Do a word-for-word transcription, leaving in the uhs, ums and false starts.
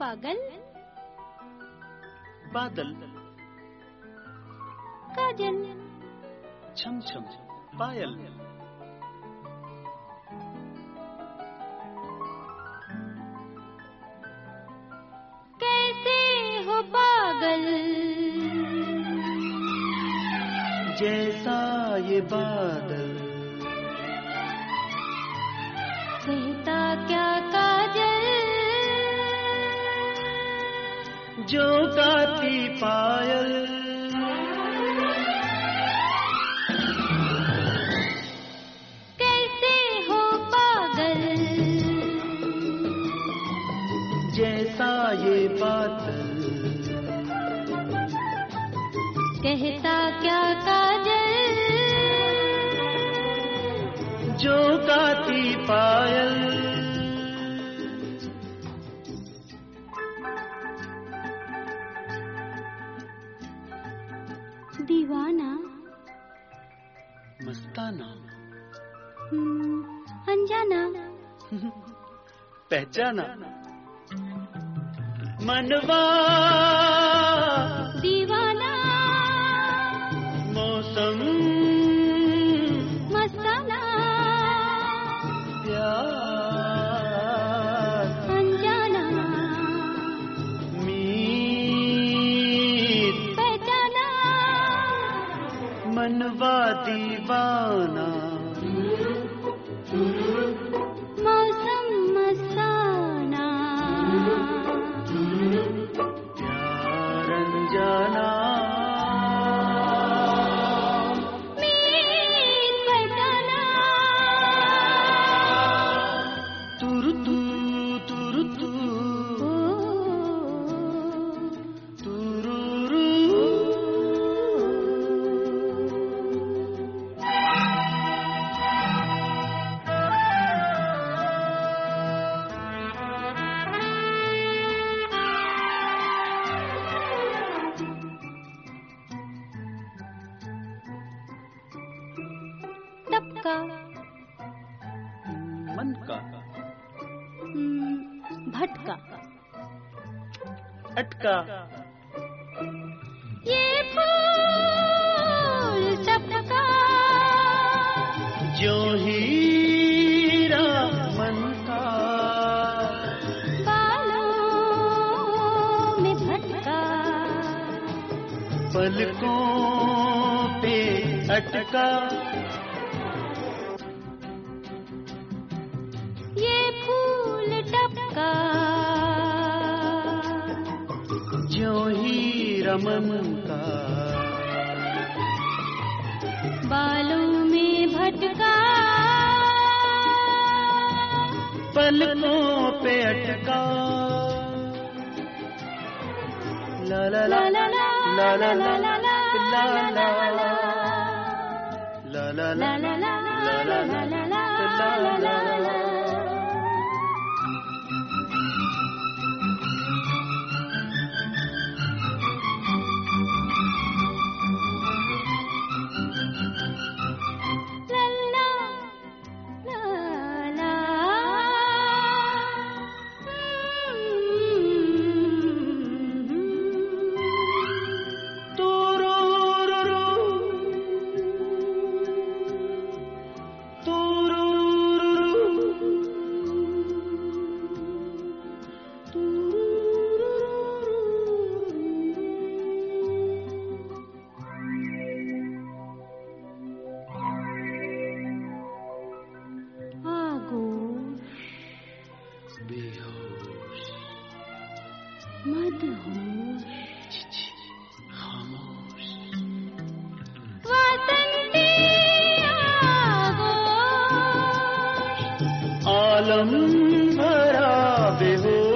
पागल, बादल, काजल, छम छम पायल, कैसे हो पागल जैसा ये बादल, कहता क्या काजल, जो गाती पायल, कैसे हो पागल जैसा ये बादल, कहता क्या काजल, जो गाती पायल। दीवाना, मस्ताना, हम्म, अनजाना, पहचाना, मनवा दीवाना, मौसम मस्ताना, प्यार अनजाना, मीत पहचाना, मनवा दीवाना, मौसम मस्ताना, प्यार अनजाना, मीत पहचाना, तुरु तू तुरु तू ओ, तुरुरु। टपका, मन का हम्म, भटका, अटका, ये फूल टपका, जो हीरा मन का, बालों में भटका, पलकों पे अटका, ये फूल टपका, जो हीरा मन का, बालों में भटका, पलकों पे अटका। ला ला ला ला ला ला ला ला ला ला ला ला ला ला ला ला ला ला। बेहोश, मदहोश, खामोश, वासंती आगोश, आलम भरा बेहोश।